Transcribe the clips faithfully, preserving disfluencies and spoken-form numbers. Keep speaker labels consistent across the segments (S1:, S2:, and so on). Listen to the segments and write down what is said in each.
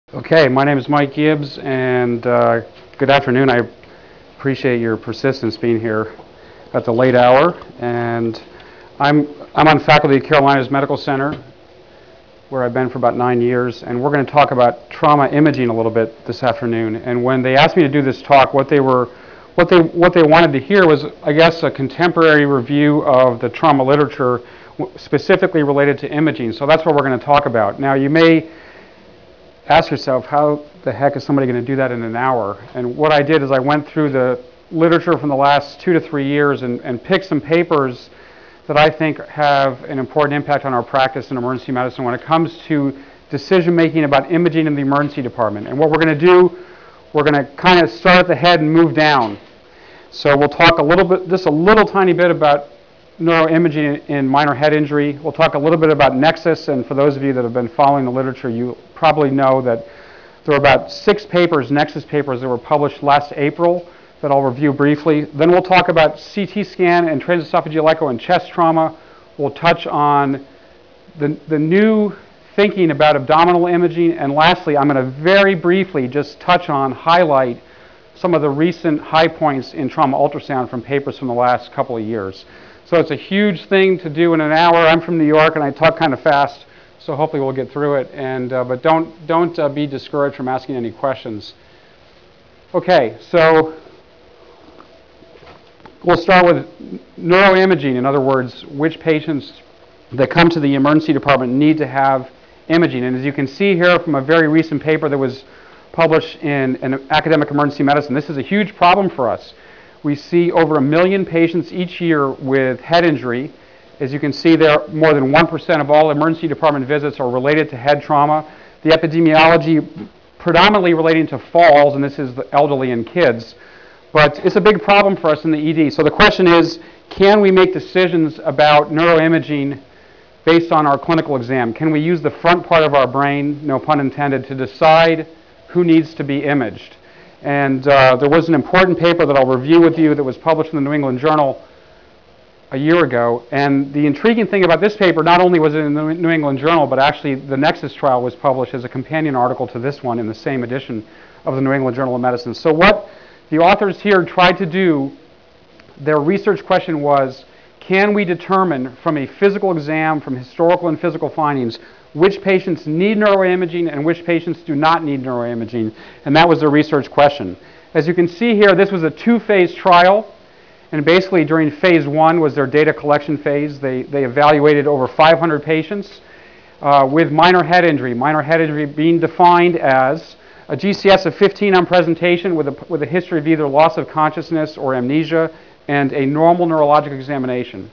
S1: Okay, my name is Mike Gibbs, and uh, good afternoon. I appreciate your persistence being here at the late hour. And I'm, I'm on faculty at Carolinas Medical Center, where I've been for about nine years, and we're going to talk about trauma imaging a little bit this afternoon. And when they asked me to do this talk, what they were, what they, what they wanted to hear was, I guess, a contemporary review of the trauma literature specifically related to imaging. So that's what we're going to talk about. Now, you may ask yourself, how the heck is somebody going to do that in an hour? And what I did is I went through the literature from the last two to three years and, and picked some papers that I think have an important impact on our practice in emergency medicine when it comes to decision making about imaging in the emergency department. And what we're going to do, we're going to kind of start at the head and move down. So we'll talk a little bit, just a little tiny bit about neuroimaging in minor head injury. We'll talk a little bit about Nexus, and for those of you that have been following the literature, you probably know that there were about six papers, Nexus papers, that were published last April that I'll review briefly. Then we'll talk about C T scan and transesophageal echo and chest trauma. We'll touch on the, the new thinking about abdominal imaging, and lastly, I'm going to very briefly just touch on, highlight some of the recent high points in trauma ultrasound from papers from the last couple of years. So it's a huge thing to do in an hour. I'm from New York and I talk kind of fast, so hopefully we'll get through it. And uh, but don't don't uh, be discouraged from asking any questions. Okay, so we'll start with neuroimaging. In other words, which patients that come to the emergency department need to have imaging. And as you can see here from a very recent paper that was published in, in Academic Emergency Medicine, this is a huge problem for us. We see over a million patients each year with head injury. As you can see there, more than one percent of all emergency department visits are related to head trauma. The epidemiology predominantly relating to falls, and this is the elderly and kids. But it's a big problem for us in the E D. So the question is, can we make decisions about neuroimaging based on our clinical exam? Can we use the front part of our brain, no pun intended, to decide who needs to be imaged? And uh, there was an important paper that I'll review with you that was published in the New England Journal a year ago. And the intriguing thing about this paper, not only was it in the New England Journal, but actually the Nexus trial was published as a companion article to this one in the same edition of the New England Journal of Medicine. So what the authors here tried to do, their research question was, can we determine from a physical exam, from historical and physical findings, which patients need neuroimaging and which patients do not need neuroimaging? And that was their research question. As you can see here, this was a two-phase trial. And basically during phase one was their data collection phase. They, they evaluated over five hundred patients uh, with minor head injury. Minor head injury being defined as a G C S of fifteen on presentation with a, with a history of either loss of consciousness or amnesia and a normal neurologic examination.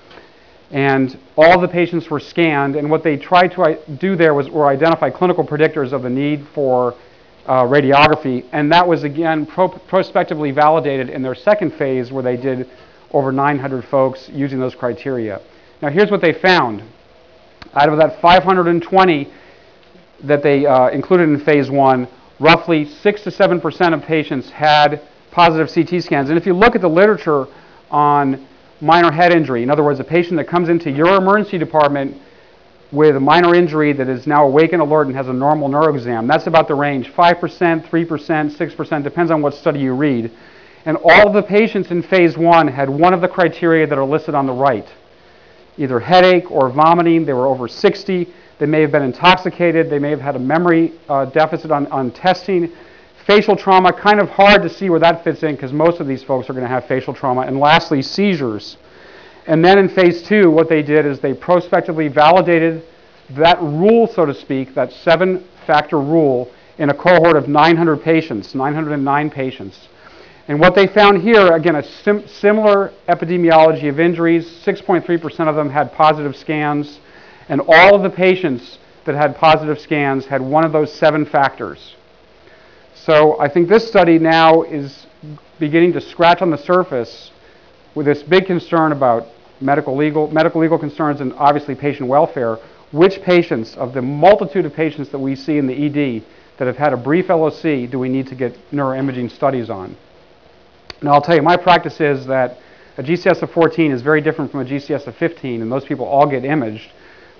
S1: And all the patients were scanned, and what they tried to do there was or identify clinical predictors of the need for uh, radiography, and that was again pro prospectively validated in their second phase where they did over nine hundred folks using those criteria. Now here's what they found. Out of that five hundred twenty that they uh, included in phase one, roughly six to seven percent of patients had positive C T scans. And if you look at the literature on minor head injury, in other words, a patient that comes into your emergency department with a minor injury that is now awake and alert and has a normal neuroexam, that's about the range, five percent, three percent, six percent, depends on what study you read. And all of the patients in phase one had one of the criteria that are listed on the right, either headache or vomiting. They were over sixty. They may have been intoxicated. They may have had a memory uh, deficit on, on testing. Facial trauma, kind of hard to see where that fits in because most of these folks are going to have facial trauma. And lastly, seizures. And then in phase two, what they did is they prospectively validated that rule, so to speak, that seven-factor rule in a cohort of nine hundred patients, nine hundred nine patients. And what they found here, again, a sim similar epidemiology of injuries. six point three percent of them had positive scans, and all of the patients that had positive scans had one of those seven factors. So I think this study now is beginning to scratch on the surface with this big concern about medical legal, medical legal concerns and obviously patient welfare. Which patients, of the multitude of patients that we see in the E D that have had a brief L O C, do we need to get neuroimaging studies on? Now I'll tell you, my practice is that a G C S of fourteen is very different from a G C S of fifteen, and those people all get imaged.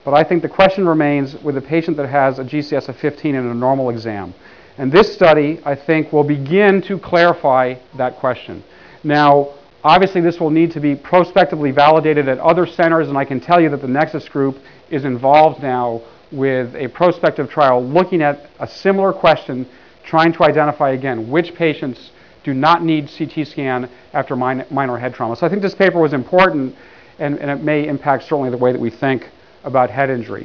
S1: But I think the question remains with a patient that has a G C S of fifteen in a normal exam. And this study, I think, will begin to clarify that question. Now, obviously, this will need to be prospectively validated at other centers, and I can tell you that the Nexus group is involved now with a prospective trial looking at a similar question, trying to identify, again, which patients do not need C T scan after min minor head trauma. So I think this paper was important, and, and it may impact certainly the way that we think about head injury.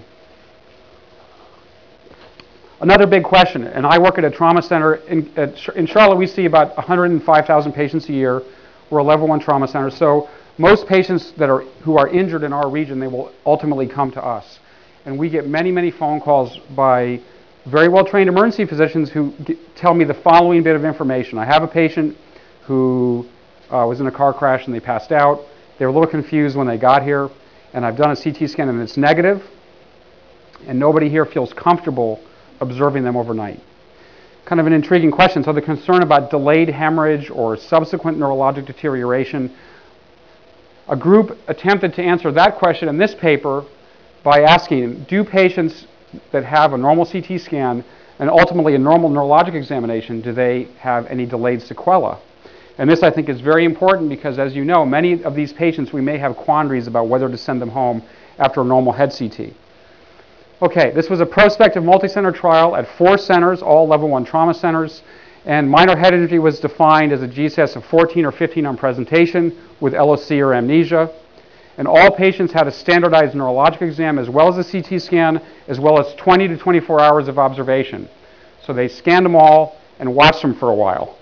S1: Another big question, and I work at a trauma center. In, at, in Charlotte, we see about one hundred five thousand patients a year. We're a level one trauma center. So most patients that are, who are injured in our region, they will ultimately come to us. And we get many, many phone calls by very well-trained emergency physicians who get, tell me the following bit of information. I have a patient who uh, was in a car crash and they passed out. They were a little confused when they got here. And I've done a C T scan and it's negative. And nobody here feels comfortable observing them overnight. Kind of an intriguing question. So the concern about delayed hemorrhage or subsequent neurologic deterioration. A group attempted to answer that question in this paper by asking, do patients that have a normal C T scan and ultimately a normal neurologic examination, do they have any delayed sequela? And this, I think, is very important because, as you know, many of these patients, we may have quandaries about whether to send them home after a normal head C T. Okay, this was a prospective multi-center trial at four centers, all level one trauma centers, and minor head injury was defined as a G C S of fourteen or fifteen on presentation with L O C or amnesia. And all patients had a standardized neurologic exam as well as a C T scan, as well as twenty to twenty-four hours of observation. So they scanned them all and watched them for a while.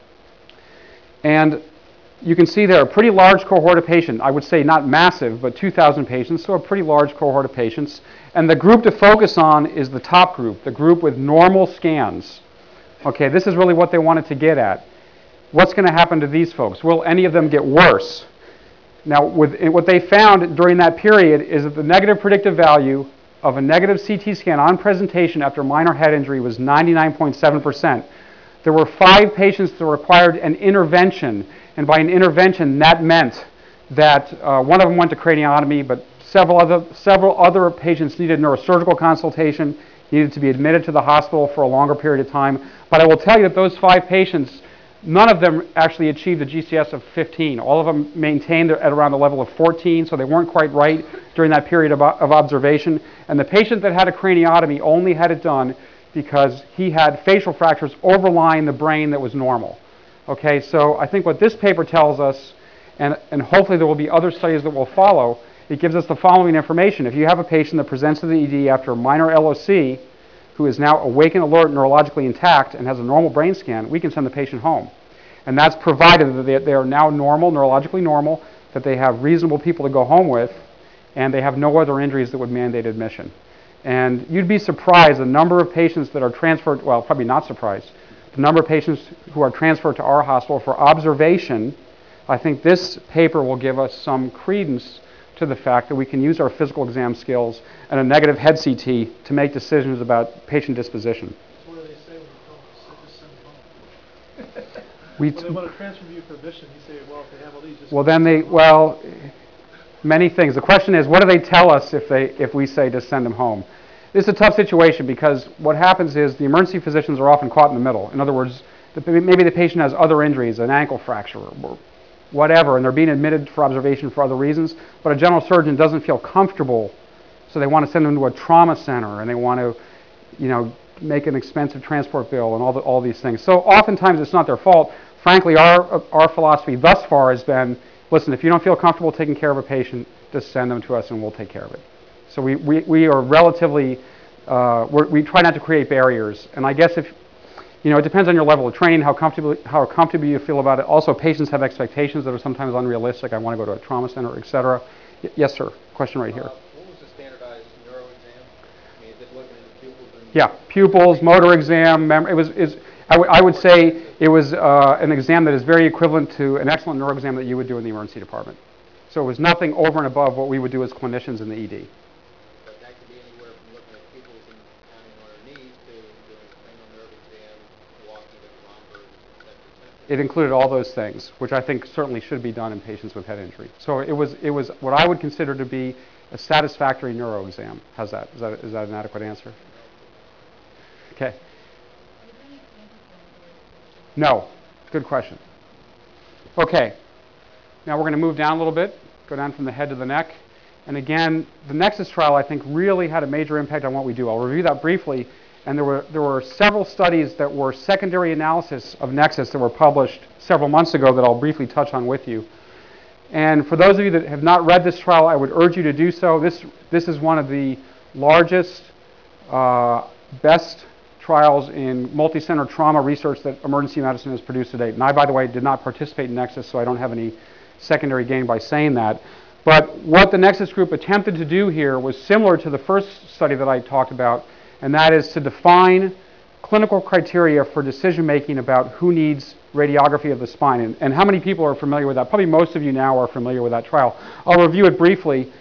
S1: And you can see there a pretty large cohort of patients. I would say not massive, but two thousand patients, so a pretty large cohort of patients. And the group to focus on is the top group, the group with normal scans. Okay, this is really what they wanted to get at. What's going to happen to these folks? Will any of them get worse? Now, with, what they found during that period is that the negative predictive value of a negative C T scan on presentation after minor head injury was ninety-nine point seven percent. There were five patients that required an intervention, and by an intervention, that meant that uh, one of them went to craniotomy, but several other, several other patients needed neurosurgical consultation, needed to be admitted to the hospital for a longer period of time. But I will tell you that those five patients, none of them actually achieved a G C S of fifteen. All of them maintained at around the level of fourteen, so they weren't quite right during that period of, of observation. And the patient that had a craniotomy only had it done because he had facial fractures overlying the brain that was normal. Okay, so I think what this paper tells us, and, and hopefully there will be other studies that will follow, it gives us the following information. If you have a patient that presents to the E D after a minor L O C, who is now awake and alert, neurologically intact, and has a normal brain scan, we can send the patient home. And that's provided that they, they are now normal, neurologically normal, that they have reasonable people to go home with, and they have no other injuries that would mandate admission. And you'd be surprised the number of patients that are transferred, well, probably not surprised, the number of patients who are transferred to our hospital for observation. I think this paper will give us some credence to the fact that we can use our physical exam skills and a negative head C T to make decisions about patient disposition.
S2: So what do they say when you tell them to just send them home?
S1: We
S2: Well, they want to transfer you for admission. You say, well, if they have all these, just
S1: well, then they, well, many things. The question is, what do they tell us if, they, if we say to send them home? It's a tough situation because what happens is the emergency physicians are often caught in the middle. In other words, the, maybe the patient has other injuries, an ankle fracture or whatever, and they're being admitted for observation for other reasons, but a general surgeon doesn't feel comfortable, so they want to send them to a trauma center, and they want to, you know, make an expensive transport bill and all, the, all these things. So oftentimes it's not their fault. Frankly, our, our philosophy thus far has been, listen, if you don't feel comfortable taking care of a patient, just send them to us and we'll take care of it. So we, we, we are relatively, uh, we're, we try not to create barriers. And I guess if, you know, it depends on your level of training, how comfortable, how comfortable you feel about it. Also, patients have expectations that are sometimes unrealistic. I want to go to a trauma center, et cetera. Y yes, sir. Question right here.
S3: Uh, what was the standardized neuro exam? I mean, is it looking at the pupils? And
S1: yeah, pupils, motor exam. Mem it was, is, I, I would say it was uh, an exam that is very equivalent to an excellent neuro exam that you would do in the emergency department. So it was nothing over and above what we would do as clinicians in the E D.
S3: But that could be anywhere from looking at pupils and counting on our knees to doing a cranial nerve exam, walking with Romberg, et cetera, et cetera.
S1: It included all those things, which I think certainly should be done in patients with head injury. So it was, it was what I would consider to be a satisfactory neuro exam. How's that? Is that, is that an adequate answer? Okay. No. Good question. Okay. Now we're going to move down a little bit, go down from the head to the neck. And again, the Nexus trial, I think, really had a major impact on what we do. I'll review that briefly. And there were, there were several studies that were secondary analysis of Nexus that were published several months ago that I'll briefly touch on with you. And for those of you that have not read this trial, I would urge you to do so. This, this is one of the largest, uh, best trials in multi-center trauma research that emergency medicine has produced to date. And I, by the way, did not participate in Nexus, so I don't have any secondary gain by saying that. But what the Nexus group attempted to do here was similar to the first study that I talked about, and that is to define clinical criteria for decision-making about who needs radiography of the spine. And, and how many people are familiar with that? Probably most of you now are familiar with that trial. I'll review it briefly.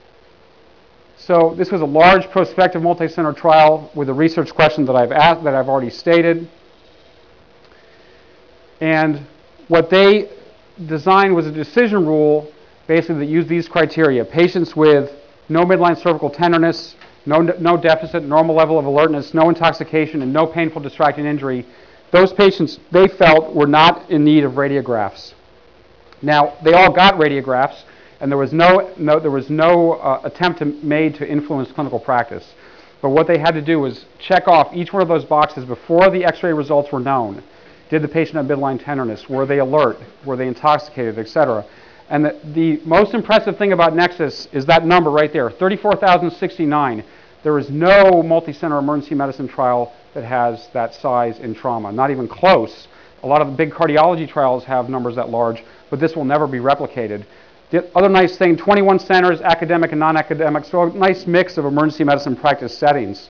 S1: So this was a large prospective multi-center trial with a research question that I've asked, that I've already stated. And what they designed was a decision rule basically that used these criteria. Patients with no midline cervical tenderness, no, no deficit, normal level of alertness, no intoxication, and no painful distracting injury. Those patients, they felt, were not in need of radiographs. Now, they all got radiographs, and there was no, no, there was no uh, attempt to, made to influence clinical practice. But what they had to do was check off each one of those boxes before the x-ray results were known. Did the patient have midline tenderness? Were they alert? Were they intoxicated, et cetera? And the, the most impressive thing about Nexus is that number right there, thirty-four thousand sixty-nine. There is no multi-center emergency medicine trial that has that size in trauma, not even close. A lot of the big cardiology trials have numbers that large, but this will never be replicated. The other nice thing, twenty-one centers, academic and non-academic, so a nice mix of emergency medicine practice settings.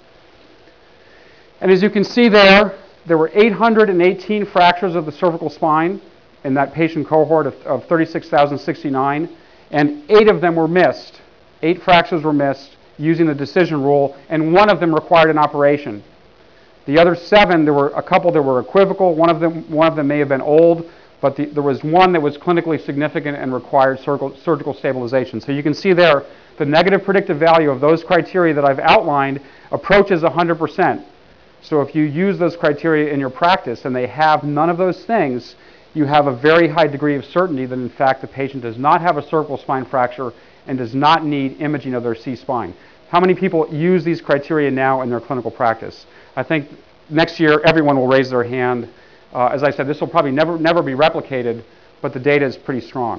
S1: And as you can see there, there were eight hundred eighteen fractures of the cervical spine in that patient cohort of, of thirty-six thousand sixty-nine, and eight of them were missed. Eight fractures were missed using the decision rule, and one of them required an operation. The other seven, there were a couple that were equivocal. One of them, one of them may have been old, but the, there was one that was clinically significant and required surgical, surgical stabilization. So you can see there, the negative predictive value of those criteria that I've outlined approaches one hundred percent. So if you use those criteria in your practice and they have none of those things, you have a very high degree of certainty that, in fact, the patient does not have a cervical spine fracture and does not need imaging of their C-spine. How many people use these criteria now in their clinical practice? I think next year everyone will raise their hand. Uh, as I said, this will probably never, never be replicated, but the data is pretty strong.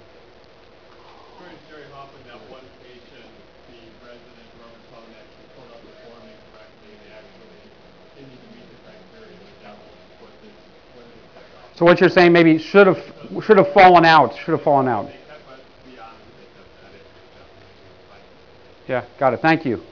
S4: According to Jerry Hoffman, that one patient, the resident rheumatologist actually pulled out the form incorrectly, and they actually didn't even meet the criteria. That was what this, what this check off.
S1: So what you're saying maybe should have should have fallen out, should have fallen out.
S4: They kept, but to be honest, they kept that in. Definitely.
S1: Yeah, got it. Thank you.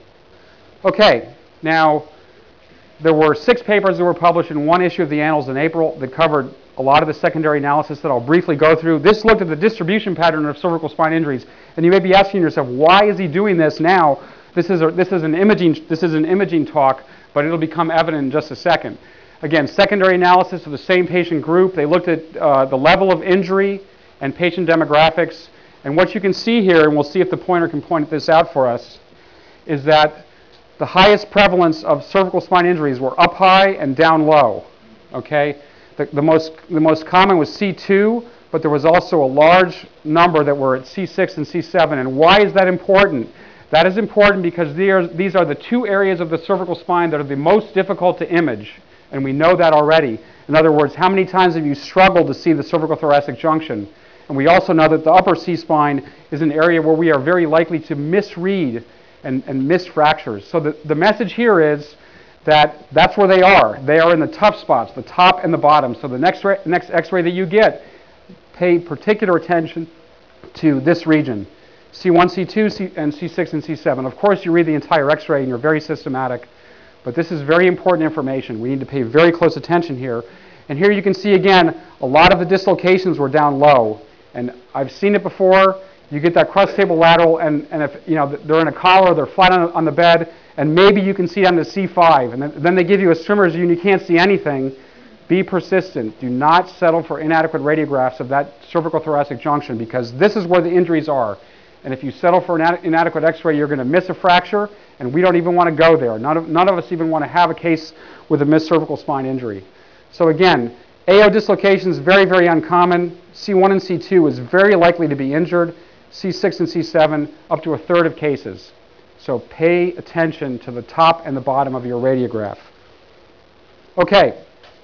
S1: Okay, now there were six papers that were published in one issue of the Annals in April that covered a lot of the secondary analysis that I'll briefly go through. This looked at the distribution pattern of cervical spine injuries, and you may be asking yourself, why is he doing this now? This is a, this is an imaging this is an imaging talk, but it'll become evident in just a second. Again, secondary analysis of the same patient group. They looked at uh, the level of injury and patient demographics. And what you can see here, and we'll see if the pointer can point this out for us, is that the highest prevalence of cervical spine injuries were up high and down low. Okay? The, the, most, the most common was C two, but there was also a large number that were at C six and C seven. And why is that important? That is important because are, these are the two areas of the cervical spine that are the most difficult to image. And we know that already. In other words, how many times have you struggled to see the cervical-thoracic junction? And we also know that the upper C-spine is an area where we are very likely to misread and, and miss fractures. So the, the message here is that that's where they are. They are in the tough spots, the top and the bottom. So the next, next x-ray that you get, pay particular attention to this region, C one, C two, C, and C six, and C seven. Of course, you read the entire x-ray and you're very systematic. But this is very important information. We need to pay very close attention here. And here you can see again, a lot of the dislocations were down low. And I've seen it before. You get that crust table lateral, and, and if you know they're in a collar, they're flat on, on the bed, and maybe you can see down to C five. And then, then they give you a swimmer's view and you can't see anything. Be persistent. Do not settle for inadequate radiographs of that cervical thoracic junction, because this is where the injuries are. And if you settle for an inadequate x-ray, you're going to miss a fracture, and we don't even want to go there. None of, none of us even want to have a case with a missed cervical spine injury. So again, A O dislocation is very, very uncommon. C one and C two is very likely to be injured. C six and C seven, up to a third of cases. So pay attention to the top and the bottom of your radiograph. Okay,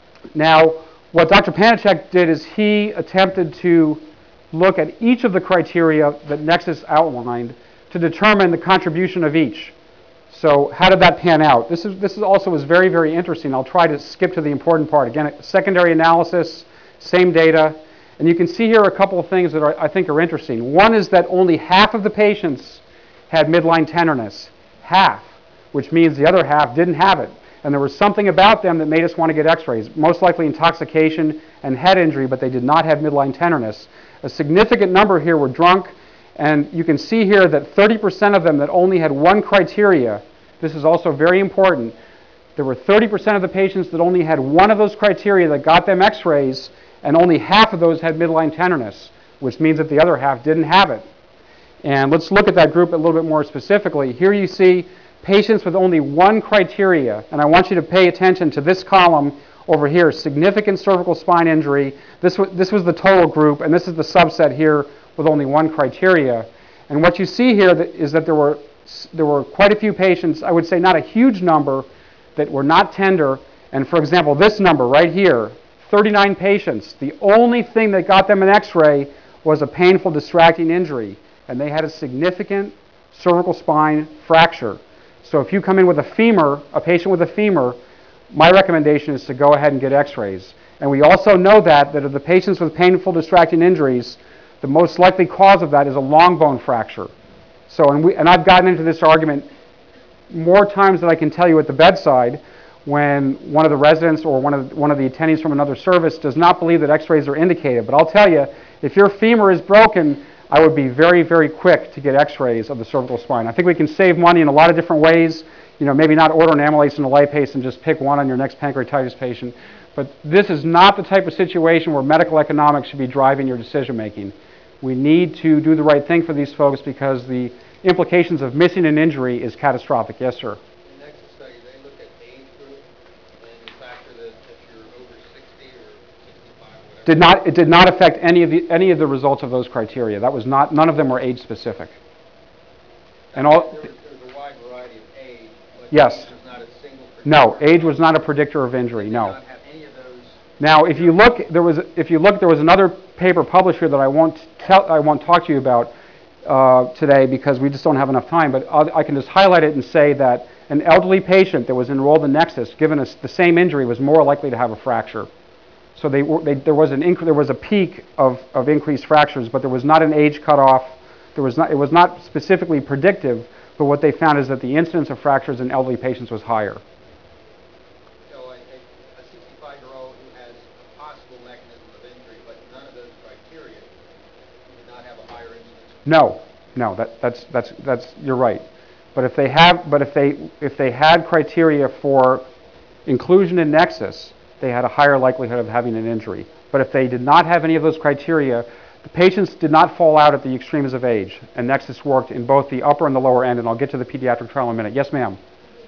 S1: now what Doctor Panachek did is he attempted to look at each of the criteria that Nexus outlined to determine the contribution of each. So how did that pan out? This is, this is also was very, very interesting. I'll try to skip to the important part. Again, secondary analysis, same data. And you can see here a couple of things that are, I think are interesting. One is that only half of the patients had midline tenderness. Half, which means the other half didn't have it. And there was something about them that made us want to get x-rays, most likely intoxication and head injury, but they did not have midline tenderness. A significant number here were drunk, and you can see here that thirty percent of them that only had one criteria. This is also very important. There were thirty percent of the patients that only had one of those criteria that got them x-rays, and only half of those had midline tenderness, which means that the other half didn't have it. And let's look at that group a little bit more specifically. Here you see patients with only one criteria, and I want you to pay attention to this column over here, significant cervical spine injury. This, this was the total group, and this is the subset here with only one criteria. And what you see here that is that there were, there were quite a few patients, I would say not a huge number, that were not tender. And for example, this number right here, thirty-nine patients, the only thing that got them an x-ray was a painful distracting injury, and they had a significant cervical spine fracture. So if you come in with a femur, a patient with a femur, my recommendation is to go ahead and get x-rays. And we also know that, that of the patients with painful distracting injuries, the most likely cause of that is a long bone fracture. So, and, we, and I've gotten into this argument more times than I can tell you at the bedside when one of the residents or one of the, one of the attendees from another service does not believe that x-rays are indicated. But I'll tell you, if your femur is broken, I would be very, very quick to get x-rays of the cervical spine. I think we can save money in a lot of different ways. You know, maybe not order an amylase and a lipase and just pick one on your next pancreatitis patient. But this is not the type of situation where medical economics should be driving your decision making. We need to do the right thing for these folks because the implications of missing an injury is catastrophic. Yes, sir.
S3: In the next study, they look at age group and the factor that if you're over sixty or sixty-five or whatever.
S1: Did not, it did not affect any of the any of the results of those criteria. That was not, none of them were age specific. And all.
S3: There was, there was a wide variety of age, but
S1: Yes.
S3: age was not a single predictor.
S1: No, age was not a predictor of injury.
S3: Did
S1: No.
S3: not have any of those.
S1: Now, if you look, there was if you look, there was another paper published here that I won't tell, I won't talk to you about uh, today because we just don't have enough time. But I'll, I can just highlight it and say that an elderly patient that was enrolled in Nexus, given us the same injury, was more likely to have a fracture. So they, were, they there was an inc there was a peak of of increased fractures, but there was not an age cutoff. There was not it was not specifically predictive. But what they found is that the incidence of fractures in elderly patients was higher.
S3: So a, a sixty-five-year-old who has a possible mechanism of injury, but none of those criteria did not have a higher incidence.
S1: No, no, that, that's that's that's you're right. But if they have, but if they if they had criteria for inclusion in Nexus, they had a higher likelihood of having an injury. But if they did not have any of those criteria, the patients did not fall out at the extremes of age, and Nexus worked in both the upper and the lower end, and I'll get to the pediatric trial in a minute. Yes, ma'am?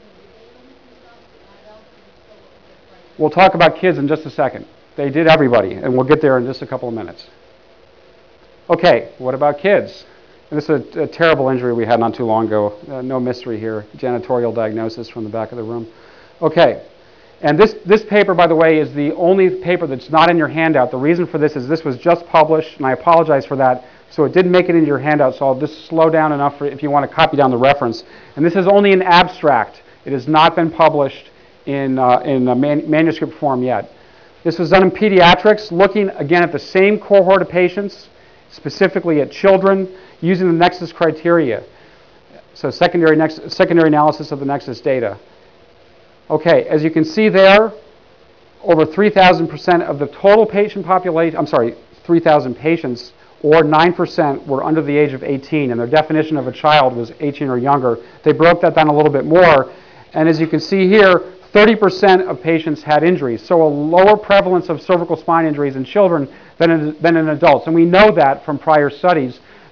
S1: We'll talk about kids in just a second. They did everybody, and we'll get there in just a couple of minutes. Okay, what about kids? And this is a, a terrible injury we had not too long ago. Uh, no mystery here. Janitorial diagnosis from the back of the room. Okay. And this, this paper, by the way, is the only paper that's not in your handout. The reason for this is this was just published, and I apologize for that. So it didn't make it into your handout, so I'll just slow down enough for if you want to copy down the reference. And this is only an abstract. It has not been published in, uh, in a man manuscript form yet. This was done in pediatrics, looking again at the same cohort of patients, specifically at children, using the Nexus criteria. So secondary, nex secondary analysis of the Nexus data. Okay, as you can see there, over three thousand percent of the total patient population, I'm sorry, three thousand patients, or nine percent were under the age of eighteen, and their definition of a child was eighteen or younger. They broke that down a little bit more, and as you can see here, thirty percent of patients had injuries, so a lower prevalence of cervical spine injuries in children than in, than in adults. And we know that from prior studies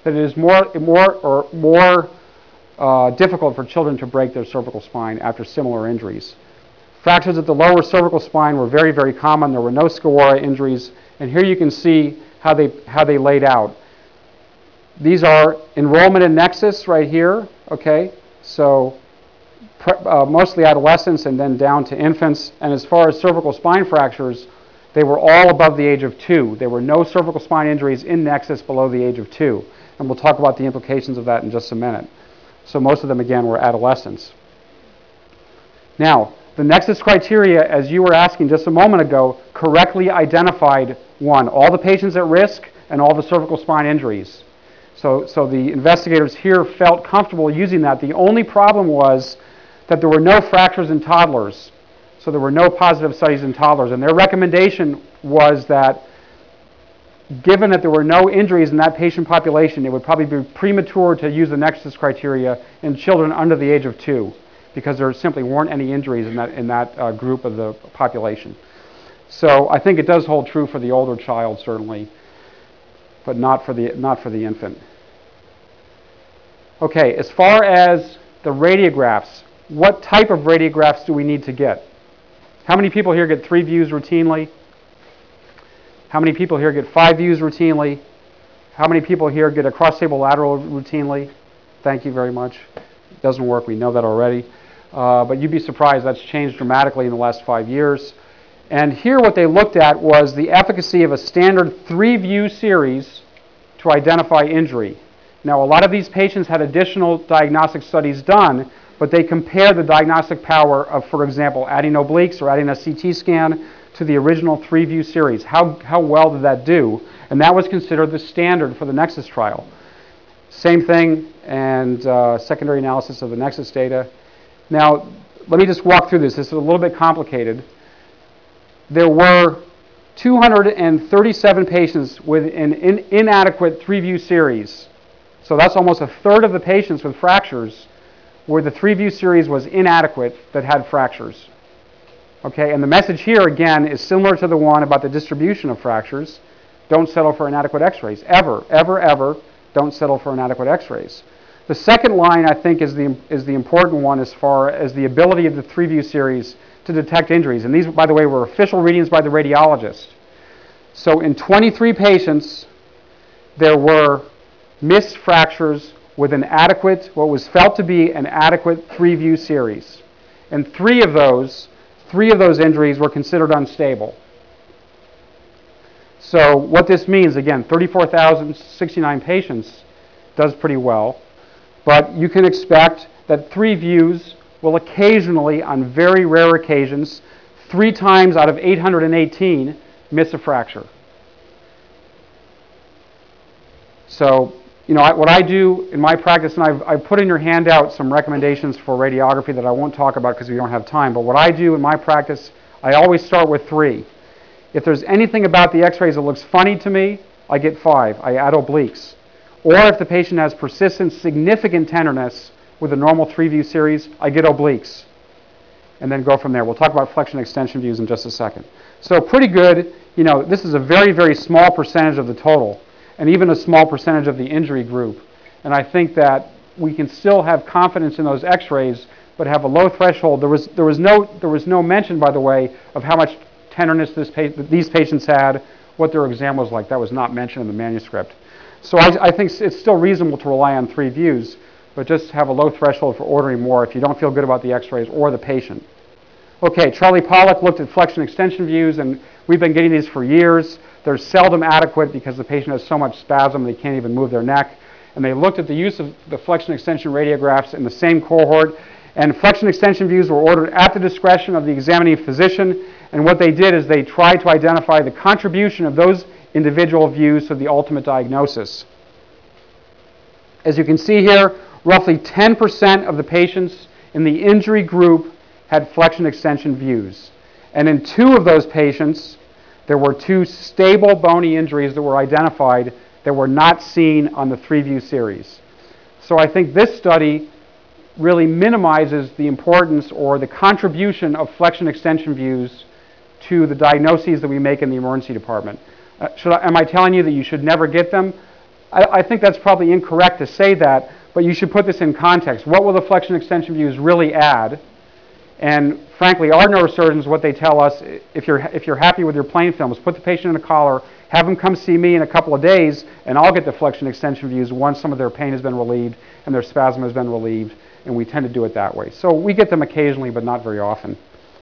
S1: that it is more, more, or more uh, difficult for children to break their cervical spine after similar injuries. Fractures at the lower cervical spine were very, very common. There were no Skawara injuries. And here you can see how they, how they laid out. These are enrollment in Nexus right here, okay? So pre, uh, mostly adolescents and then down to infants. And as far as cervical spine fractures, they were all above the age of two. There were no cervical spine injuries in Nexus below the age of two. And we'll talk about the implications of that in just a minute. So most of them, again, were adolescents. Now, the Nexus criteria, as you were asking just a moment ago, correctly identified, one, all the patients at risk and all the cervical spine injuries. So, so the investigators here felt comfortable using that. The only problem was that there were no fractures in toddlers. So there were no positive studies in toddlers. And their recommendation was that given that there were no injuries in that patient population, it would probably be premature to use the Nexus criteria in children under the age of two, because there simply weren't any injuries in that, in that uh, group of the population. So I think it does hold true for the older child, certainly, but not for the, not for the infant. Okay, as far as the radiographs, what type of radiographs do we need to get? How many people here get three views routinely? How many people here get five views routinely? How many people here get a cross-table lateral routinely? Thank you very much. It doesn't work, we know that already. Uh, but you'd be surprised, that's changed dramatically in the last five years. And here what they looked at was the efficacy of a standard three-view series to identify injury. Now, a lot of these patients had additional diagnostic studies done, but they compared the diagnostic power of, for example, adding obliques or adding a C T scan to the original three-view series. How, how well did that do? And that was considered the standard for the Nexus trial. Same thing, and uh, secondary analysis of the Nexus data. Now, let me just walk through this. This is a little bit complicated. There were two hundred thirty-seven patients with an in inadequate three-view series. So that's almost a third of the patients with fractures where the three-view series was inadequate that had fractures. Okay, and the message here, again, is similar to the one about the distribution of fractures. Don't settle for inadequate x-rays. Ever, ever, ever, don't settle for inadequate x-rays. The second line, I think, is the, is the important one as far as the ability of the three-view series to detect injuries. And these, by the way, were official readings by the radiologist. So in twenty-three patients, there were missed fractures with an adequate, what was felt to be an adequate three-view series. And three of those, three of those injuries were considered unstable. So what this means, again, thirty-four thousand sixty-nine patients does pretty well. But you can expect that three views will occasionally, on very rare occasions, three times out of eight hundred eighteen, miss a fracture. So, you know, I, what I do in my practice, and I've, I've put in your handout some recommendations for radiography that I won't talk about because we don't have time, but what I do in my practice, I always start with three. If there's anything about the x-rays that looks funny to me, I get five. I add obliques. Or if the patient has persistent, significant tenderness with a normal three-view series, I get obliques. And then go from there. We'll talk about flexion extension views in just a second. So pretty good. You know, this is a very, very small percentage of the total, and even a small percentage of the injury group. And I think that we can still have confidence in those x-rays, but have a low threshold. There was, there was, no, there was no mention, by the way, of how much tenderness this pa these patients had, what their exam was like. That was not mentioned in the manuscript. So I, I think it's still reasonable to rely on three views, but just have a low threshold for ordering more if you don't feel good about the x-rays or the patient. Okay, Charlie Pollock looked at flexion extension views, and we've been getting these for years. They're seldom adequate because the patient has so much spasm they can't even move their neck. And they looked at the use of the flexion extension radiographs in the same cohort, and flexion extension views were ordered at the discretion of the examining physician. And what they did is they tried to identify the contribution of those individual views to the ultimate diagnosis. As you can see here, roughly ten percent of the patients in the injury group had flexion extension views. And in two of those patients, there were two stable bony injuries that were identified that were not seen on the three-view series. So I think this study really minimizes the importance or the contribution of flexion extension views to the diagnoses that we make in the emergency department. Uh, should I, am I telling you that you should never get them? I, I think that's probably incorrect to say that, but you should put this in context. What will the flexion extension views really add? And frankly, our neurosurgeons, what they tell us, if you're, if you're happy with your plain films, put the patient in a collar, have them come see me in a couple of days, and I'll get the flexion extension views once some of their pain has been relieved and their spasm has been relieved, and we tend to do it that way. So we get them occasionally, but not very often.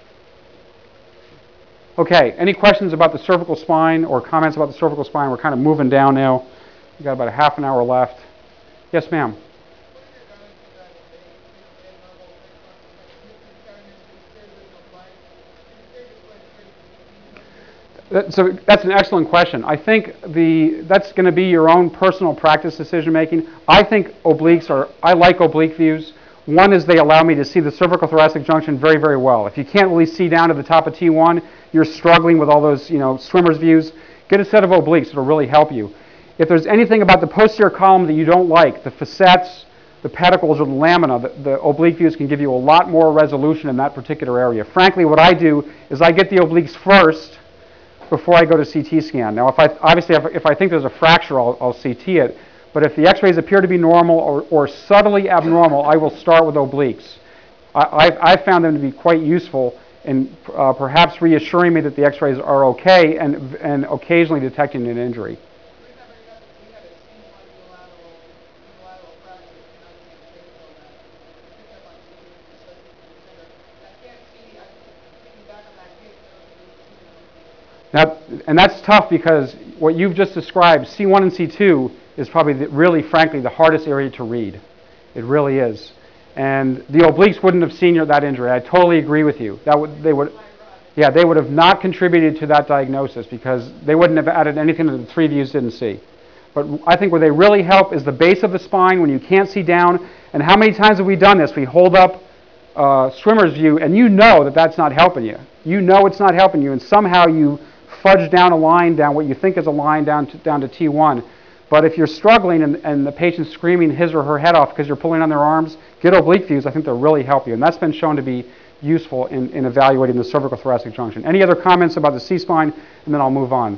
S1: Okay, any questions about the cervical spine or comments about the cervical spine? We're kind of moving down now. We've got about a half an hour left. Yes, ma'am. So that's an excellent question. I think the that's going to be your own personal practice decision making. I think obliques are, I like oblique views. One is they allow me to see the cervical thoracic junction very, very well. If you can't really see down to the top of T one, you're struggling with all those, you know, swimmer's views, get a set of obliques. It'll really help you. If there's anything about the posterior column that you don't like, the facets, the pedicles, or the lamina, the, the oblique views can give you a lot more resolution in that particular area. Frankly, what I do is I get the obliques first before I go to C T scan. Now, if I, obviously, if, if I think there's a fracture, I'll, I'll C T it. But if the x-rays appear to be normal or, or subtly abnormal, I will start with obliques. I, I've, I've found them to be quite useful in uh, perhaps reassuring me that the x-rays are okay and, and occasionally detecting an injury. Now, and that's tough because what you've just described, C one and C two, is probably the, really, frankly, the hardest area to read. It really is. And the obliques wouldn't have seen your, that injury. I totally agree with you. That would, they would, yeah, they would have not contributed to that diagnosis because they wouldn't have added anything that the three views didn't see. But I think where they really help is the base of the spine when you can't see down. And how many times have we done this? We hold up uh, swimmer's view, and you know that that's not helping you. You know it's not helping you, and somehow you fudge down a line down what you think is a line down to, down to T one. But if you're struggling and, and the patient's screaming his or her head off because you're pulling on their arms, get oblique views. I think they'll really help you. And that's been shown to be useful in, in evaluating the cervical thoracic junction. Any other comments about the C-spine? And then I'll move on.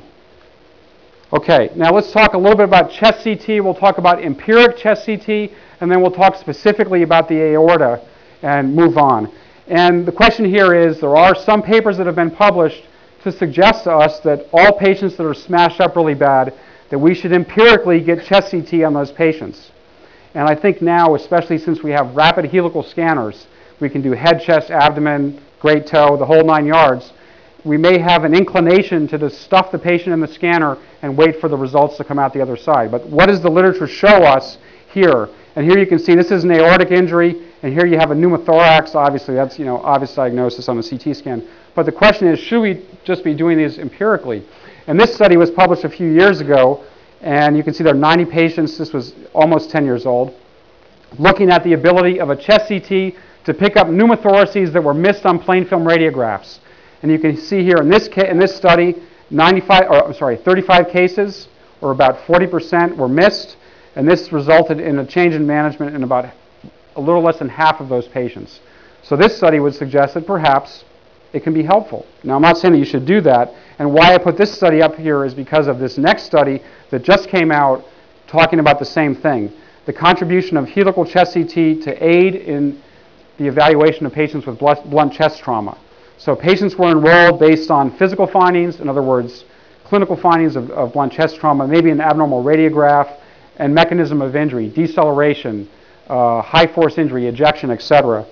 S1: Okay, now let's talk a little bit about chest C T. We'll talk about empiric chest C T, and then we'll talk specifically about the aorta and move on. And the question here is, there are some papers that have been published to suggest to us that all patients that are smashed up really bad, that we should empirically get chest C T on those patients. And I think now, especially since we have rapid helical scanners, we can do head, chest, abdomen, great toe, the whole nine yards. We may have an inclination to just stuff the patient in the scanner and wait for the results to come out the other side. But what does the literature show us here? And here you can see this is an aortic injury, and here you have a pneumothorax. Obviously, that's, you know, obvious diagnosis on the C T scan. But the question is, should we just be doing these empirically? And this study was published a few years ago, and you can see there are ninety patients. This was almost ten years old, looking at the ability of a chest C T to pick up pneumothoraces that were missed on plain film radiographs. And you can see here in this ca in this study, ninety-five, or I'm sorry, thirty-five cases, or about forty percent, were missed, and this resulted in a change in management in about a little less than half of those patients. So this study would suggest that perhaps it can be helpful. Now, I'm not saying that you should do that, and why I put this study up here is because of this next study that just came out talking about the same thing, the contribution of helical chest C T to aid in the evaluation of patients with blunt chest trauma. So patients were enrolled based on physical findings, in other words, clinical findings of, of blunt chest trauma, maybe an abnormal radiograph, and mechanism of injury, deceleration, uh, high force injury, ejection, et cetera.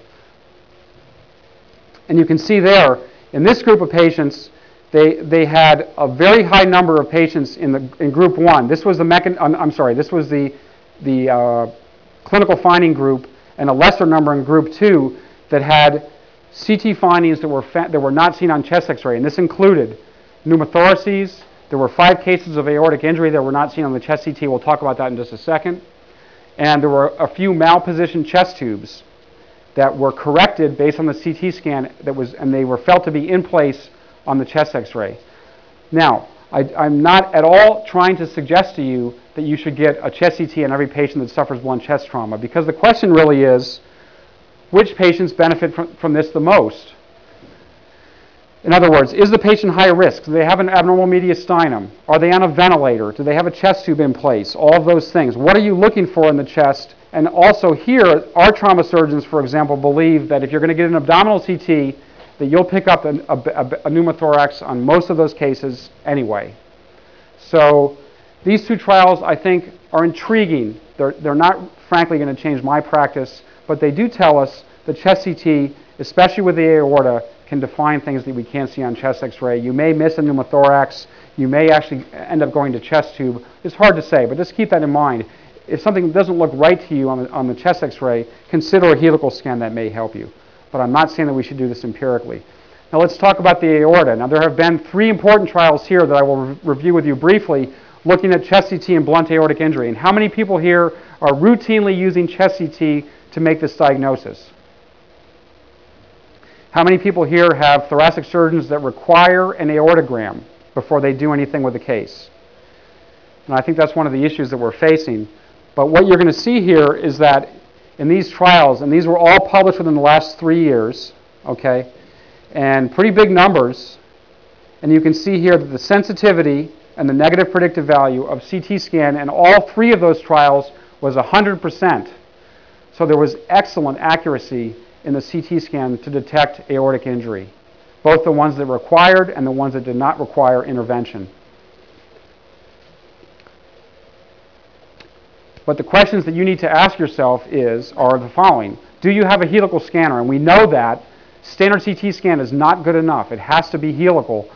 S1: And you can see there, in this group of patients, they, they had a very high number of patients in, the, in group one. This was the mechan I'm, I'm sorry, this was the, the uh, clinical finding group, and a lesser number in group two that had C T findings that were, that were not seen on chest x-ray. And this included pneumothoraces. There were five cases of aortic injury that were not seen on the chest C T. We'll talk about that in just a second. And there were a few malpositioned chest tubes that were corrected based on the C T scan that was, and they were felt to be in place on the chest x-ray. Now, I, I'm not at all trying to suggest to you that you should get a chest C T on every patient that suffers blunt chest trauma, because the question really is, which patients benefit from, from this the most? In other words, is the patient high risk? Do they have an abnormal mediastinum? Are they on a ventilator? Do they have a chest tube in place? All of those things. What are you looking for in the chest? And also here, our trauma surgeons, for example, believe that if you're going to get an abdominal C T, that you'll pick up an, a, a, a pneumothorax on most of those cases anyway. So these two trials, I think, are intriguing. They're, they're not, frankly, going to change my practice, but they do tell us that chest C T, especially with the aorta, can define things that we can't see on chest X-ray. You may miss a pneumothorax. You may actually end up going to chest tube. It's hard to say, but just keep that in mind. If something doesn't look right to you on the, on the chest X-ray, consider a helical scan that may help you. But I'm not saying that we should do this empirically. Now let's talk about the aorta. Now there have been three important trials here that I will re review with you briefly, looking at chest C T and blunt aortic injury. And how many people here are routinely using chest C T to make this diagnosis? How many people here have thoracic surgeons that require an aortogram before they do anything with the case? And I think that's one of the issues that we're facing. But what you're going to see here is that in these trials, and these were all published within the last three years, okay, and pretty big numbers, and you can see here that the sensitivity and the negative predictive value of C T scan in all three of those trials was one hundred percent. So there was excellent accuracy in the C T scan to detect aortic injury, both the ones that required and the ones that did not require intervention. But the questions that you need to ask yourself is, are the following. Do you have a helical scanner? And we know that standard C T scan is not good enough. It has to be helical.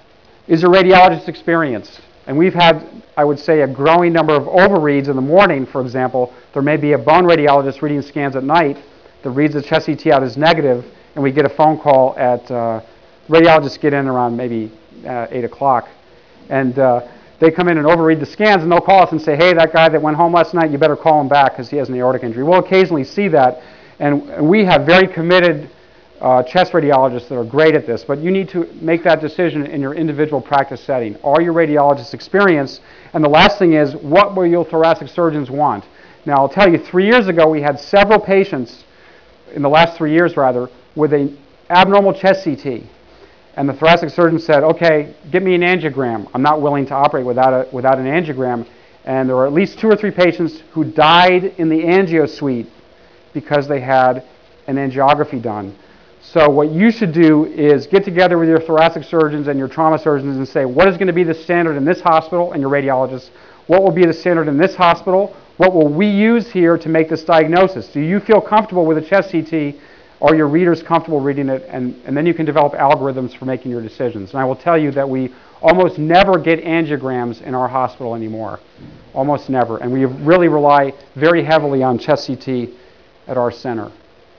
S1: Is your radiologist experienced? And we've had, I would say, a growing number of overreads in the morning, for example. There may be a bone radiologist reading scans at night that reads the chest C T out as negative, and we get a phone call at, uh, radiologists get in around maybe uh, eight o'clock, and uh, they come in and overread the scans, and they'll call us and say, hey, that guy that went home last night, you better call him back because he has an aortic injury. We'll occasionally see that, and, and we have very committed uh, chest radiologists that are great at this, but you need to make that decision in your individual practice setting. Are your radiologists experienced? And the last thing is, what will your thoracic surgeons want? Now, I'll tell you, three years ago, we had several patients in the last three years rather, with an abnormal chest C T. And the thoracic surgeon said, okay, get me an angiogram. I'm not willing to operate without, a, without an angiogram. And there were at least two or three patients who died in the angio suite because they had an angiography done. So what you should do is get together with your thoracic surgeons and your trauma surgeons and say, what is going to be the standard in this hospital, and your radiologists? What will be the standard in this hospital? What will we use here to make this diagnosis? Do you feel comfortable with a chest C T? Are your readers comfortable reading it? And, and then you can develop algorithms for making your decisions. And I will tell you that we almost never get angiograms in our hospital anymore. Almost never. And we really rely very heavily on chest C T at our center.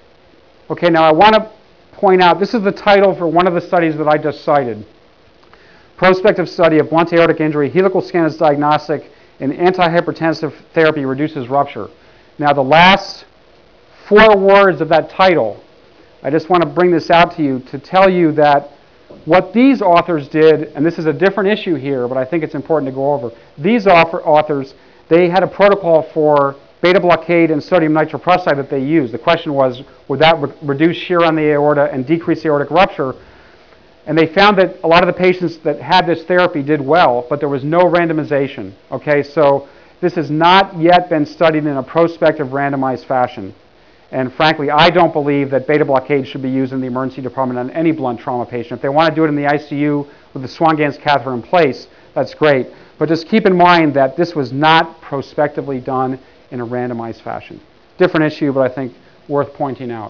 S1: Okay, now I want to point out, this is the title for one of the studies that I just cited. Prospective study of blunt aortic injury, helical scan as diagnostic, and antihypertensive therapy reduces rupture. Now the last four words of that title, I just want to bring this out to you to tell you that what these authors did, and this is a different issue here, but I think it's important to go over. These authors, they had a protocol for beta blockade and sodium nitroprusside that they used. The question was, would that re reduce shear on the aorta and decrease aortic rupture? And they found that a lot of the patients that had this therapy did well, but there was no randomization. Okay, so this has not yet been studied in a prospective randomized fashion. And frankly, I don't believe that beta blockade should be used in the emergency department on any blunt trauma patient. If they want to do it in the I C U with the Swan-Ganz catheter in place, that's great. But just keep in mind that this was not prospectively done in a randomized fashion. Different issue, but I think worth pointing out.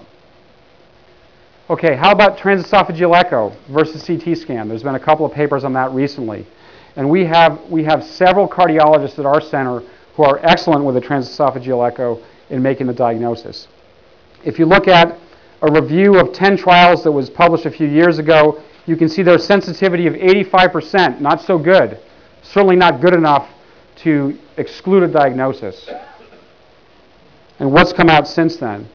S1: Okay, how about transesophageal echo versus C T scan? There's been a couple of papers on that recently. And we have, we have several cardiologists at our center who are excellent with a transesophageal echo in making the diagnosis. If you look at a review of ten trials that was published a few years ago, you can see their sensitivity of eighty-five percent, not so good. Certainly not good enough to exclude a diagnosis. And what's come out since then?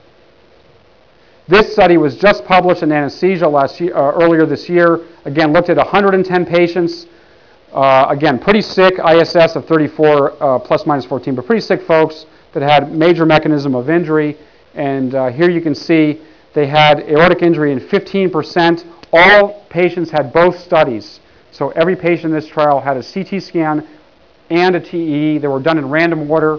S1: This study was just published in Anesthesia last year, uh, earlier this year. Again, looked at one hundred ten patients. Uh, again, pretty sick, I S S of thirty-four, uh, plus minus fourteen, but pretty sick folks that had major mechanism of injury. And uh, here you can see they had aortic injury in fifteen percent. All patients had both studies. So every patient in this trial had a C T scan and a T E E. They were done in random order.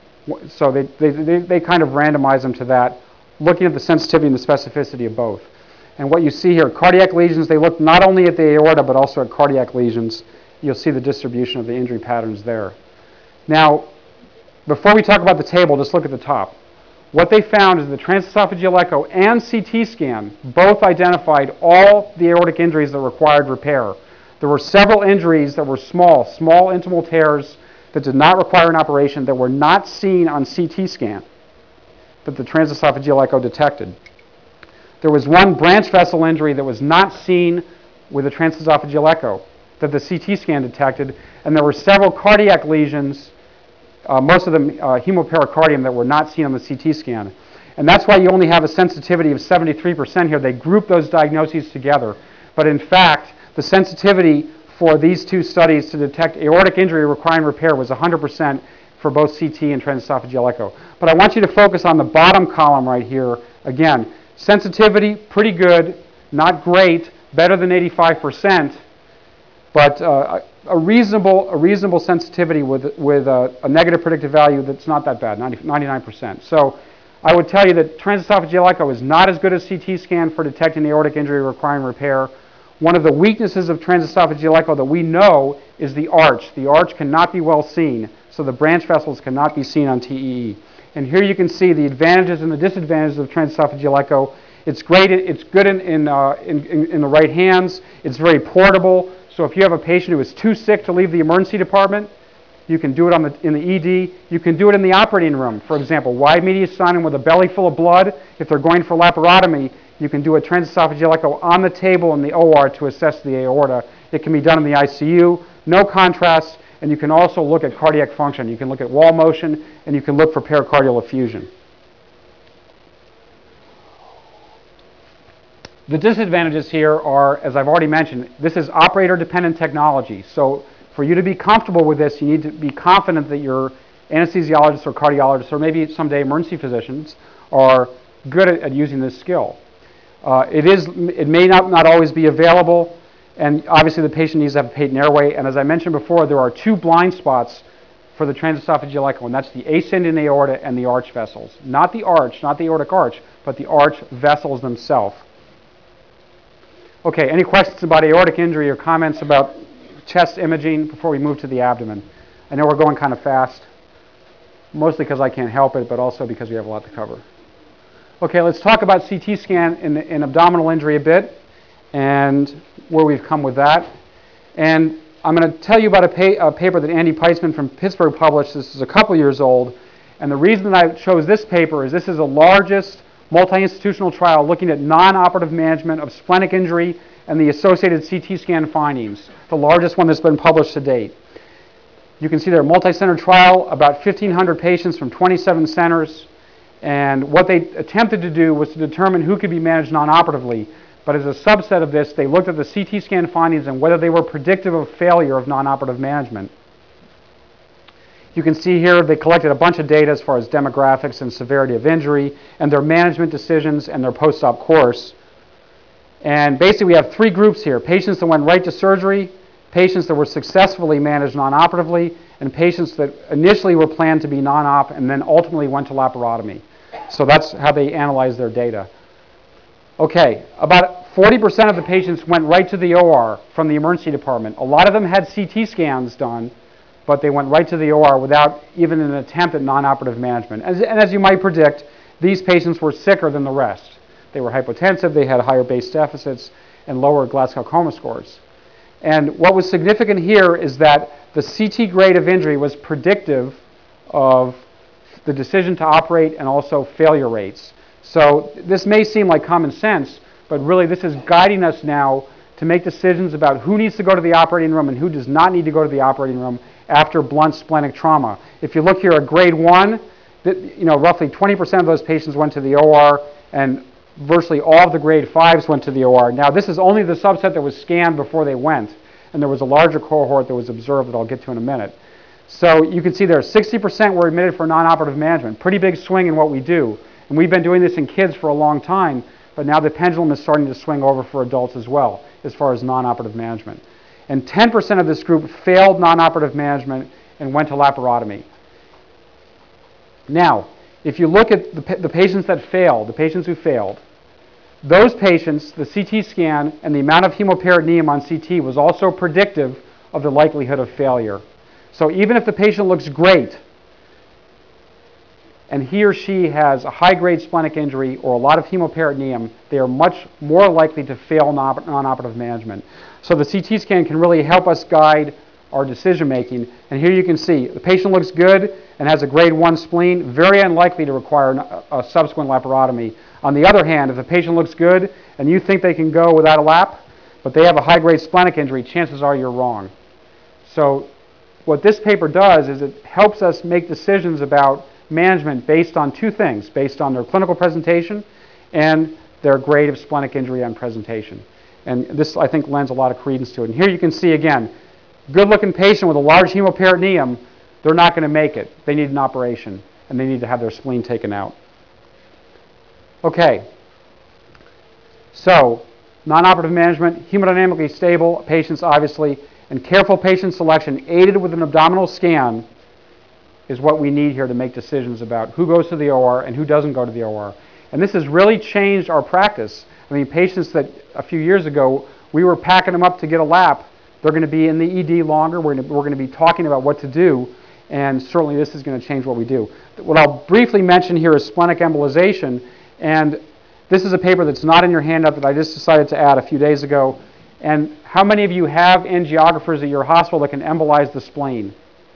S1: So they, they, they, they kind of randomized them to that, looking at the sensitivity and the specificity of both. And what you see here, cardiac lesions, they looked not only at the aorta but also at cardiac lesions. You'll see the distribution of the injury patterns there. Now, before we talk about the table, just look at the top. What they found is the transesophageal echo and C T scan both identified all the aortic injuries that required repair. There were several injuries that were small, small intimal tears that did not require an operation that were not seen on C T scan that the transesophageal echo detected. There was one branch vessel injury that was not seen with the transesophageal echo that the C T scan detected, and there were several cardiac lesions, uh, most of them uh, hemopericardium, that were not seen on the C T scan. And that's why you only have a sensitivity of seventy-three percent here. They group those diagnoses together. But in fact, the sensitivity for these two studies to detect aortic injury requiring repair was one hundred percent for both C T and transesophageal echo. But I want you to focus on the bottom column right here. Again, sensitivity, pretty good, not great, better than eighty-five percent, but uh, a reasonable, a reasonable sensitivity with, with a, a negative predictive value that's not that bad, ninety-nine percent. So I would tell you that transesophageal echo is not as good as C T scan for detecting aortic injury requiring repair. One of the weaknesses of transesophageal echo that we know is the arch. The arch cannot be well seen, so the branch vessels cannot be seen on T E E. And here you can see the advantages and the disadvantages of transesophageal echo. It's great, it's good in, in, uh, in, in, in the right hands. It's very portable. So if you have a patient who is too sick to leave the emergency department, you can do it on the, in the E D. You can do it in the operating room. For example, wide mediastinum with a belly full of blood. If they're going for laparotomy, you can do a transesophageal echo on the table in the O R to assess the aorta. It can be done in the I C U, no contrast, and you can also look at cardiac function. You can look at wall motion, and you can look for pericardial effusion. The disadvantages here are, as I've already mentioned, this is operator-dependent technology. So for you to be comfortable with this, you need to be confident that your anesthesiologists or cardiologists, or maybe someday emergency physicians, are good at, at using this skill. Uh, it, is, it may not, not always be available, and obviously the patient needs to have a patent airway. And as I mentioned before, there are two blind spots for the transesophageal echo, and that's the ascending aorta and the arch vessels. Not the arch, not the aortic arch, but the arch vessels themselves. Okay, any questions about aortic injury or comments about chest imaging before we move to the abdomen? I know we're going kind of fast, mostly because I can't help it, but also because we have a lot to cover. Okay, let's talk about C T scan in, in abdominal injury a bit and where we've come with that. And I'm going to tell you about a, pa a paper that Andy Peitzman from Pittsburgh published. This is a couple years old. And the reason that I chose this paper is this is the largest multi-institutional trial looking at non-operative management of splenic injury and the associated C T scan findings, the largest one that's been published to date. You can see their multi-center trial, about fifteen hundred patients from twenty-seven centers. And what they attempted to do was to determine who could be managed non-operatively. But as a subset of this, they looked at the C T scan findings and whether they were predictive of failure of non-operative management. You can see here they collected a bunch of data as far as demographics and severity of injury and their management decisions and their post-op course. And basically we have three groups here: patients that went right to surgery, patients that were successfully managed non-operatively, and patients that initially were planned to be non-op and then ultimately went to laparotomy. So that's how they analyzed their data. Okay, about forty percent of the patients went right to the O R from the emergency department. A lot of them had C T scans done, but they went right to the O R without even an attempt at non-operative management. As, and as you might predict, these patients were sicker than the rest. They were hypotensive, they had higher base deficits, and lower Glasgow Coma scores. And what was significant here is that the C T grade of injury was predictive of the decision to operate and also failure rates. So this may seem like common sense, but really this is guiding us now to make decisions about who needs to go to the operating room and who does not need to go to the operating room after blunt splenic trauma. If you look here at grade one, you know, roughly twenty percent of those patients went to the O R, and virtually all of the grade fives went to the O R. Now this is only the subset that was scanned before they went, and there was a larger cohort that was observed that I'll get to in a minute. So you can see there sixty percent were admitted for non-operative management. Pretty big swing in what we do. And we've been doing this in kids for a long time, but but now the pendulum is starting to swing over for adults as well, as far as non-operative management. And ten percent of this group failed non-operative management and went to laparotomy. Now, if you look at the, the patients that failed, the patients who failed, those patients, the C T scan and the amount of hemoperineum on C T was also predictive of the likelihood of failure. So even if the patient looks great and he or she has a high-grade splenic injury or a lot of hemoperineum, they are much more likely to fail non-operative management. So the C T scan can really help us guide our decision making. And here you can see the patient looks good and has a grade one spleen, very unlikely to require a, a subsequent laparotomy. On the other hand, if the patient looks good and you think they can go without a lap, but they have a high-grade splenic injury, chances are you're wrong. So what this paper does is it helps us make decisions about management based on two things, based on their clinical presentation and their grade of splenic injury on presentation. And this, I think, lends a lot of credence to it. And here you can see, again, good-looking patient with a large hemoperineum, they're not going to make it. They need an operation, and they need to have their spleen taken out. Okay. So, non-operative management, hemodynamically stable patients, obviously, and careful patient selection aided with an abdominal scan is what we need here to make decisions about who goes to the O R and who doesn't go to the O R. And this has really changed our practice. I mean, patients that a few years ago, we were packing them up to get a lap, they're going to be in the E D longer. We're going to, we're going to be talking about what to do, and certainly this is going to change what we do. What I'll briefly mention here is splenic embolization, and this is a paper that's not in your handout that I just decided to add a few days ago. And how many of you have angiographers at your hospital that can embolize the spleen?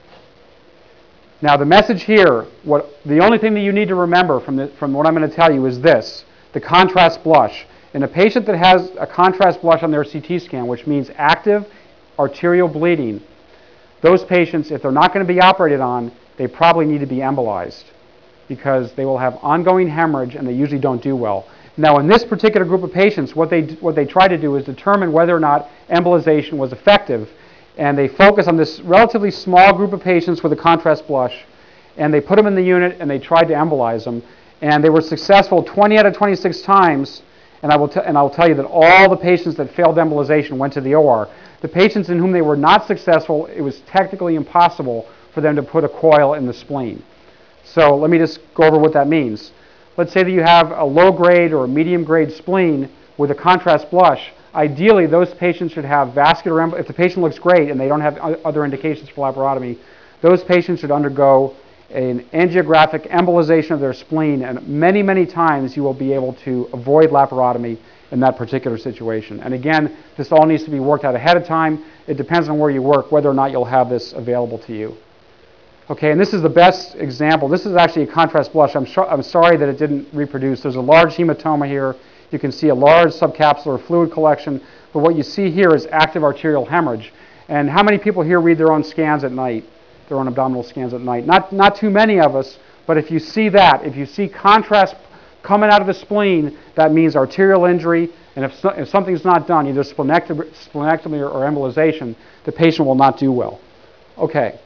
S1: Now, the message here, what, the only thing that you need to remember from, the, from what I'm going to tell you is this, the contrast blush. In a patient that has a contrast blush on their C T scan, which means active arterial bleeding, those patients, if they're not going to be operated on, they probably need to be embolized because they will have ongoing hemorrhage and they usually don't do well. Now, in this particular group of patients, what they, what they try to do is determine whether or not embolization was effective. And they focus on this relatively small group of patients with a contrast blush, and they put them in the unit and they tried to embolize them. And they were successful twenty out of twenty-six times, and I will, t and I will tell you that all the patients that failed embolization went to the O R. The patients in whom they were not successful, it was technically impossible for them to put a coil in the spleen. So let me just go over what that means. Let's say that you have a low-grade or a medium-grade spleen with a contrast blush. Ideally, those patients should have vascular embolism. If the patient looks great and they don't have other indications for laparotomy, those patients should undergo an angiographic embolization of their spleen, and many, many times you will be able to avoid laparotomy in that particular situation. And again, this all needs to be worked out ahead of time. It depends on where you work, whether or not you'll have this available to you. Okay, and this is the best example. This is actually a contrast blush. I'm, I'm sorry that it didn't reproduce. There's a large hematoma here. You can see a large subcapsular fluid collection, but what you see here is active arterial hemorrhage. And how many people here read their own scans at night, their own abdominal scans at night? Not, not too many of us, but if you see that, if you see contrast coming out of the spleen, that means arterial injury, and if, so, if something's not done, either splenectomy, splenectomy or, or embolization, the patient will not do well. Okay.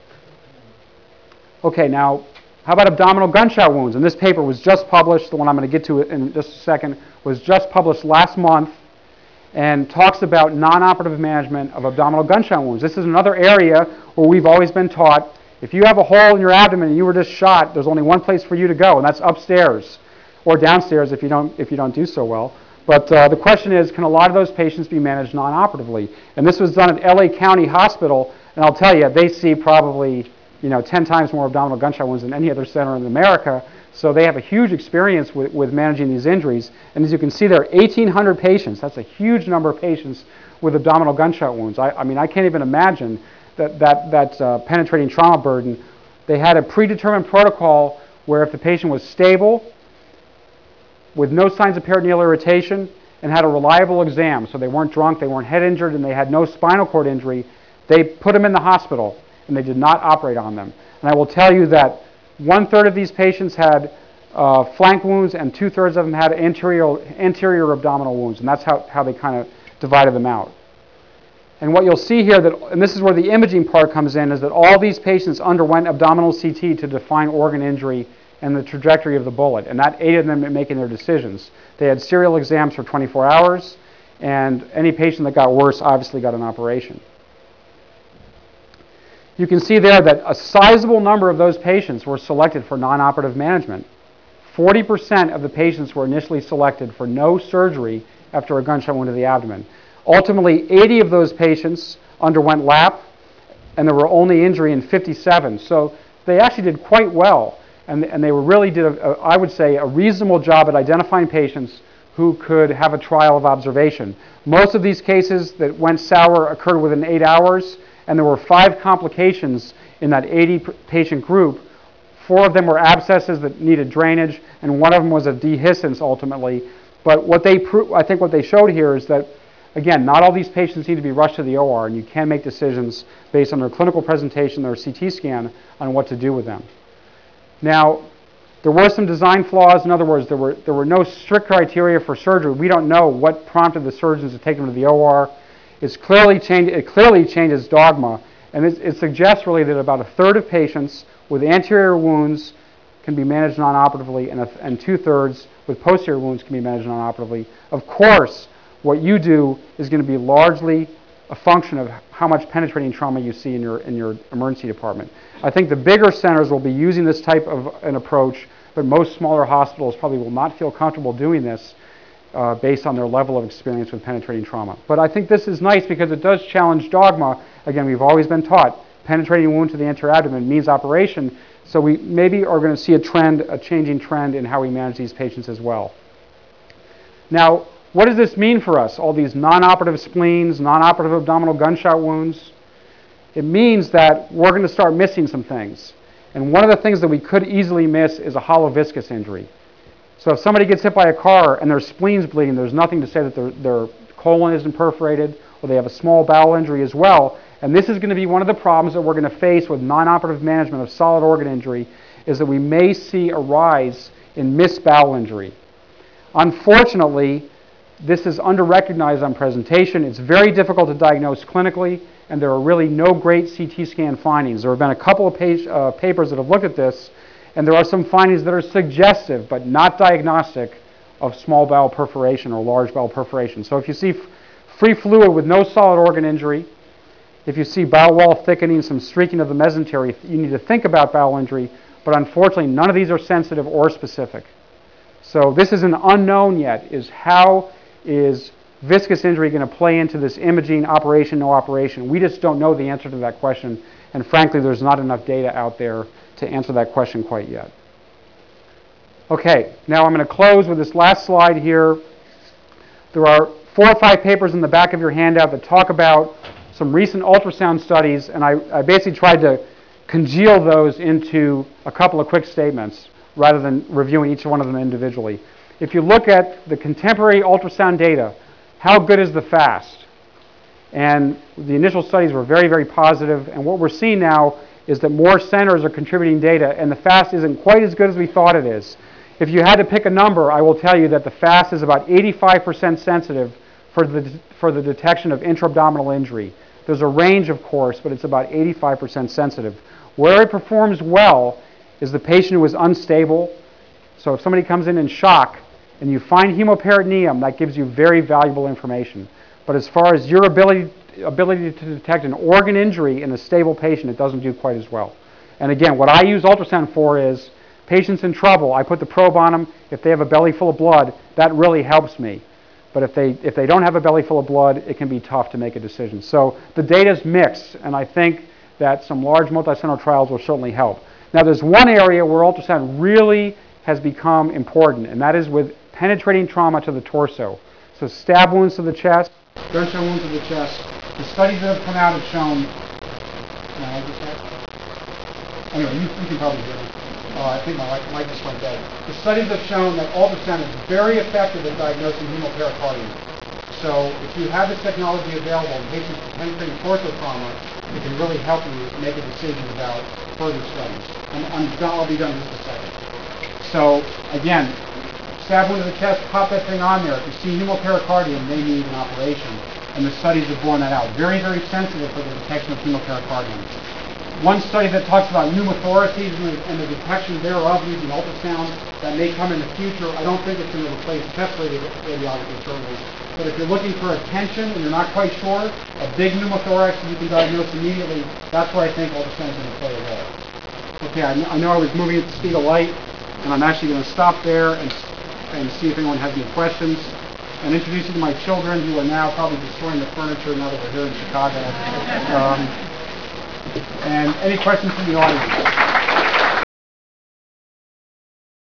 S1: Okay, now, how about abdominal gunshot wounds? And this paper was just published, the one I'm going to get to in just a second, was just published last month and talks about non-operative management of abdominal gunshot wounds. This is another area where we've always been taught, if you have a hole in your abdomen and you were just shot, there's only one place for you to go, and that's upstairs or downstairs if you don't, if you don't do so well. But uh, the question is, can a lot of those patients be managed non-operatively? And this was done at L A County Hospital, and I'll tell you, they see probably you know, ten times more abdominal gunshot wounds than any other center in America. So they have a huge experience with, with managing these injuries. And as you can see, there are eighteen hundred patients. That's a huge number of patients with abdominal gunshot wounds. I, I mean, I can't even imagine that, that, that uh, penetrating trauma burden. They had a predetermined protocol where if the patient was stable, with no signs of peritoneal irritation, and had a reliable exam, so they weren't drunk, they weren't head injured, and they had no spinal cord injury, they put them in the hospital, and they did not operate on them. And I will tell you that one-third of these patients had uh, flank wounds, and two-thirds of them had anterior, anterior abdominal wounds, and that's how, how they kind of divided them out. And what you'll see here, that, and this is where the imaging part comes in, is that all these patients underwent abdominal C T to define organ injury and the trajectory of the bullet, and that aided them in making their decisions. They had serial exams for twenty-four hours, and any patient that got worse obviously got an operation. You can see there that a sizable number of those patients were selected for non-operative management. forty percent of the patients were initially selected for no surgery after a gunshot wound to the abdomen. Ultimately, eighty of those patients underwent L A P, and there were only injury in fifty-seven. So they actually did quite well, and, and they were really did, a, a, I would say, a reasonable job at identifying patients who could have a trial of observation. Most of these cases that went sour occurred within eight hours, and there were five complications in that eighty patient group. Four of them were abscesses that needed drainage, and one of them was a dehiscence ultimately. But what they pro- I think what they showed here is that, again, not all these patients need to be rushed to the O R, and you can make decisions based on their clinical presentation, their C T scan, on what to do with them. Now, there were some design flaws. In other words, there were, there were no strict criteria for surgery. We don't know what prompted the surgeons to take them to the O R. It's clearly changed, it clearly changes dogma, and it, it suggests really that about a third of patients with anterior wounds can be managed non-operatively, and, a, and two-thirds with posterior wounds can be managed non-operatively. Of course, what you do is going to be largely a function of how much penetrating trauma you see in your, in your emergency department. I think the bigger centers will be using this type of an approach, but most smaller hospitals probably will not feel comfortable doing this uh, based on their level of experience with penetrating trauma. But I think this is nice because it does challenge dogma. Again, we've always been taught penetrating wound to the anterior abdomen means operation, so we maybe are going to see a trend, a changing trend in how we manage these patients as well. Now, what does this mean for us, all these non-operative spleens, non-operative abdominal gunshot wounds? It means that we're going to start missing some things. And one of the things that we could easily miss is a hollow viscous injury. So if somebody gets hit by a car and their spleen's bleeding, there's nothing to say that their, their colon isn't perforated, or they have a small bowel injury as well. And this is going to be one of the problems that we're going to face with non-operative management of solid organ injury, is that we may see a rise in missed bowel injury. Unfortunately, this is under-recognized on presentation. It's very difficult to diagnose clinically, and there are really no great C T scan findings. There have been a couple of page, uh, papers that have looked at this, and there are some findings that are suggestive but not diagnostic of small bowel perforation or large bowel perforation. So if you see f- free fluid with no solid organ injury, if you see bowel wall thickening, some streaking of the mesentery, you need to think about bowel injury, but unfortunately none of these are sensitive or specific. So this is an unknown yet, is how is viscous injury going to play into this imaging operation, no operation? We just don't know the answer to that question, and frankly, there's not enough data out there to answer that question quite yet. Okay, now I'm going to close with this last slide here. There are four or five papers in the back of your handout that talk about some recent ultrasound studies, and I, I basically tried to congeal those into a couple of quick statements rather than reviewing each one of them individually. If you look at the contemporary ultrasound data, how good is the FAST? And the initial studies were very, very positive, and what we're seeing now is that more centers are contributing data, and the FAST isn't quite as good as we thought it is. If you had to pick a number, I will tell you that the FAST is about eighty-five percent sensitive for the, for the detection of intra-abdominal injury. There's a range, of course, but it's about eighty-five percent sensitive. Where it performs well is the patient who is unstable. So if somebody comes in in shock and you find hemoperitoneum, that gives you very valuable information. But as far as your ability, ability to detect an organ injury in a stable patient, it doesn't do quite as well. And again, what I use ultrasound for is patients in trouble. I put the probe on them. If they have a belly full of blood, that really helps me. But if they, if they don't have a belly full of blood, it can be tough to make a decision. So the data is mixed, and I think that some large multi-center trials will certainly help. Now, there's one area where ultrasound really has become important, and that is with penetrating trauma to the torso. So stab wounds to the chest, gunshot wounds to the chest. The studies that have come out have shown... Can I just that? Anyway, you, you can probably hear me. Uh, I think my mic, mic just went dead. The studies have shown that ultrasound is very effective at diagnosing hemopericardium. So if you have this technology available in patients with penetrating torso trauma, it can really help you make a decision about further studies. I'm, I'm done, I'll be done in just a second. So again, stab wound to the chest, pop that thing on there. If you see hemopericardium, they need an operation. And the studies have borne that out. Very, very sensitive for the detection of hemopericardium. one study that talks about pneumothoraces and the, and the detection thereof using ultrasound that may come in the future. I don't think it's going to replace chest radi- radiography, certainly. But if you're looking for attention and you're not quite sure, a big pneumothorax you can diagnose immediately, that's where I think ultrasound is going to play a role. Okay, I, kn- I know I was moving at the speed of light, and I'm actually going to stop there and, and see if anyone has any questions. And introduce you to my children, who are now probably destroying the furniture now that we're here in Chicago. Um, and any questions from the audience?